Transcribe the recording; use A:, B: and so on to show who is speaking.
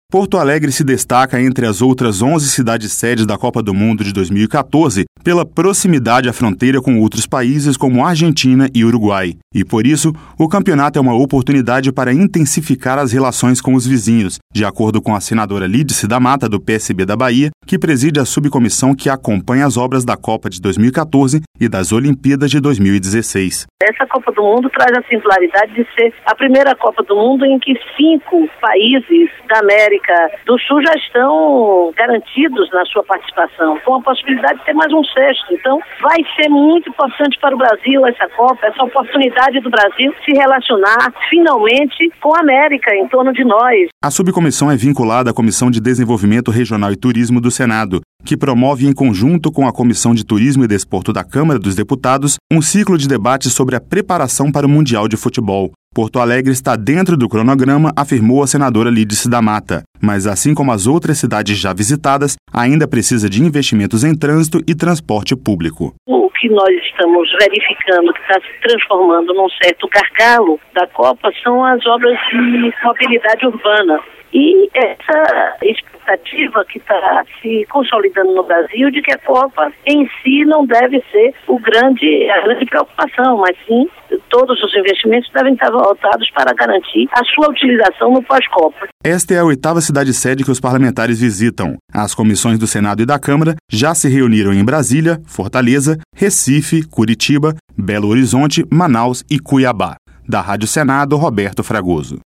A: Porto Alegre se destaca entre as outras 11 cidades sedes da Copa do Mundo de 2014 pela proximidade à fronteira com outros países como Argentina e Uruguai. E por isso, o campeonato é uma oportunidade para intensificar as relações com os vizinhos, de acordo com a senadora Lídice da Mata, do PSB da Bahia, que preside a subcomissão que acompanha as obras da Copa de 2014 e das Olimpíadas de 2016.
B: Essa Copa do Mundo traz a singularidade de ser a primeira Copa do Mundo em que 5 países da América do Sul já estão garantidos na sua participação, com a possibilidade de ter mais um sexto. Então, vai ser muito importante para o Brasil essa Copa, essa oportunidade do Brasil se relacionar finalmente com a América em torno de nós.
A: A subcomissão é vinculada à Comissão de Desenvolvimento Regional e Turismo do Senado, que promove em conjunto com a Comissão de Turismo e Desporto da Câmara dos Deputados um ciclo de debate sobre a preparação para o Mundial de Futebol. Porto Alegre está dentro do cronograma, afirmou a senadora Lídice da Mata. Mas, assim como as outras cidades já visitadas, ainda precisa de investimentos em trânsito e transporte público.
B: O que nós estamos verificando que está se transformando num certo gargalo da Copa são as obras de mobilidade urbana. E essa expectativa que está se consolidando no Brasil de que a Copa em si não deve ser a grande preocupação, mas sim todos os investimentos devem estar voltados para garantir a sua utilização no pós-Copa.
A: Esta é a 8ª cidade sede que os parlamentares visitam. As comissões do Senado e da Câmara já se reuniram em Brasília, Fortaleza, Recife, Curitiba, Belo Horizonte, Manaus e Cuiabá. Da Rádio Senado, Roberto Fragoso.